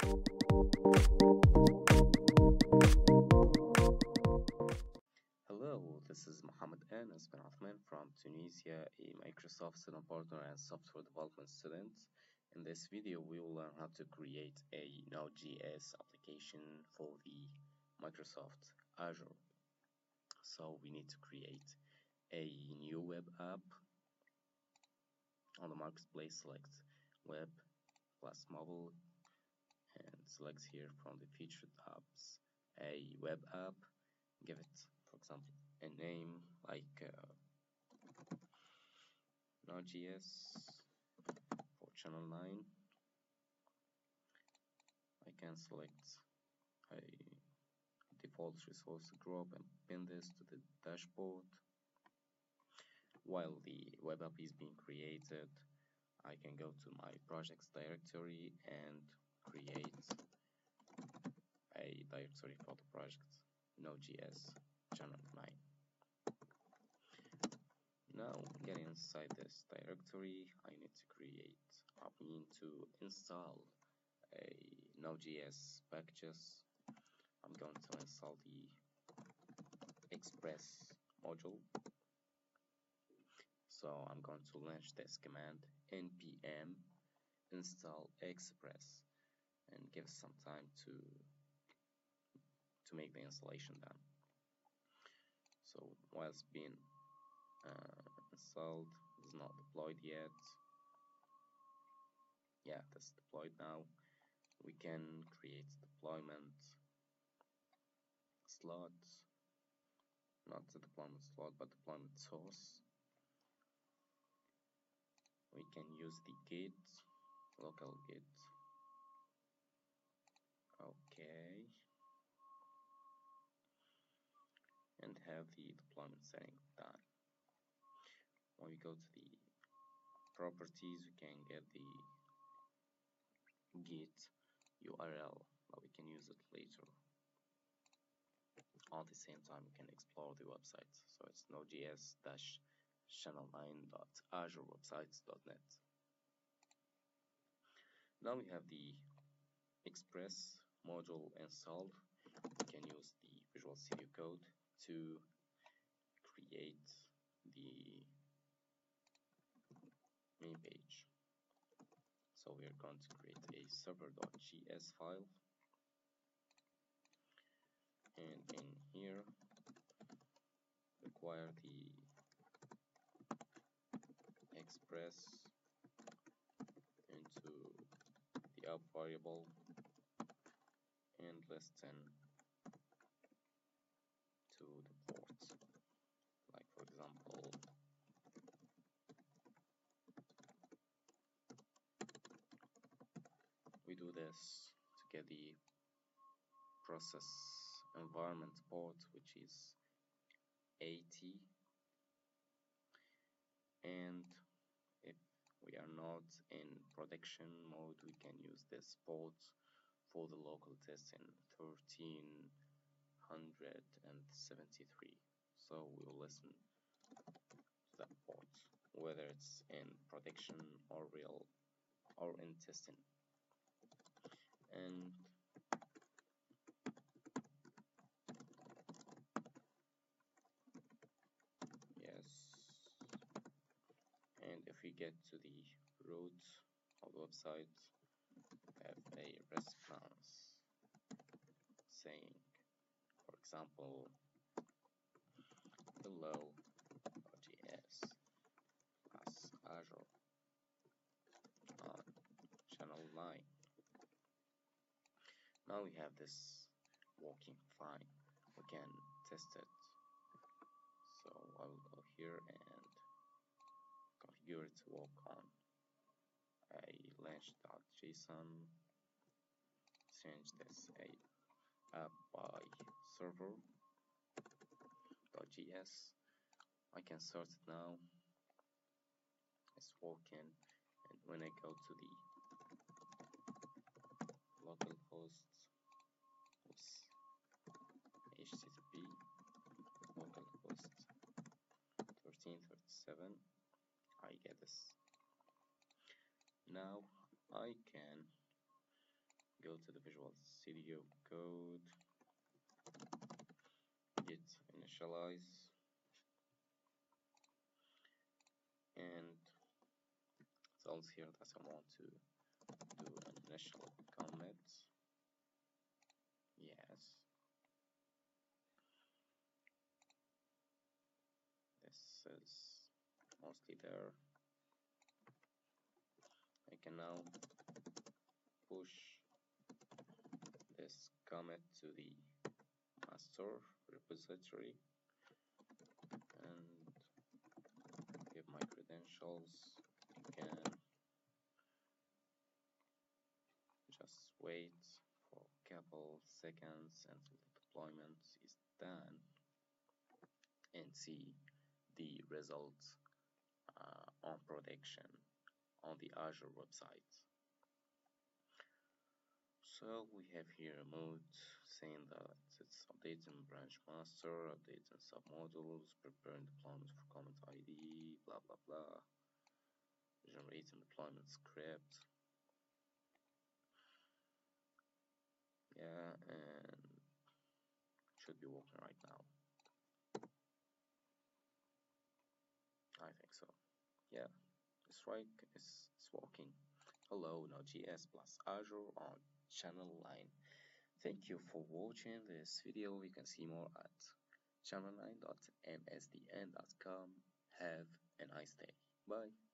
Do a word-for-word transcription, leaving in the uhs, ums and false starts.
Hello, this is Mohammed Anas bin Athman from Tunisia, a Microsoft student partner and software development student. In this video, we will learn how to create a Node.js application for the Microsoft Azure. So we need to create a new web app. On the marketplace, select web plus mobile and select here from the featured apps a web app. Give it, for example, a name like uh, Node.js for channel nine. I can select a default resource group and pin this to the dashboard. While the web app is being created, I can go to my projects directory and create a directory for the project Node.js channel nine. Now, getting inside this directory, I need to create, I mean to install a Node.js packages. I'm going to install the Express module. So I'm going to launch this command npm install express and give some time to to make the installation done. So while it's being uh, installed, it's not deployed yet. Yeah, that's deployed now. We can create deployment slot, not the deployment slot, but deployment source. We can use the git, local git. Okay. And have the deployment setting done. When we go to the properties, we can get the git U R L, but we can use it later. At the same time, we can explore the website. So it's nodejs dash channel nine dot azure websites dot net. Now we have the Express module installed. We can use the Visual Studio Code to create the main page. So we are going to create a server.js file, and in here require the express into the app variable and listen to the port, like for example we do this to get the process environment port, which is eighty, and if we are not in production mode, we can use this port for the local test in thirteen seventy-three. So we will listen to that port, whether it's in production or real or in testing. And yes, and if we get to the root of the website, we have a response saying, for example, hello Node.js as Azure on channel nine. Now we have this working fine. We can test it. So I will go here and configure it to work on a launch.json. Change this a app by server.js. I can start it now. It's working, and when I go to the localhost, oops, H T T P localhost thirteen thirty-seven, I get this. Now I can go go to the Visual Studio Code, git initialize, and it tells here that I want to do an initial commit. Yes. This is mostly there. I can now push this commit to the master repository and give my credentials again. Just wait for a couple seconds until the deployment is done and see the results uh, on production on the Azure website. So we have here a mode saying that it's updating branch master, updating submodules, preparing deployment for comment I D, blah blah blah, generating deployment script. Yeah, and should be working right now. I think so. Yeah, it's right. It's, it's working. Hello, Node.js plus Azure on channel line. Thank you for watching this video. You can see more at channel line dot m s d n dot com. Have a nice day. Bye.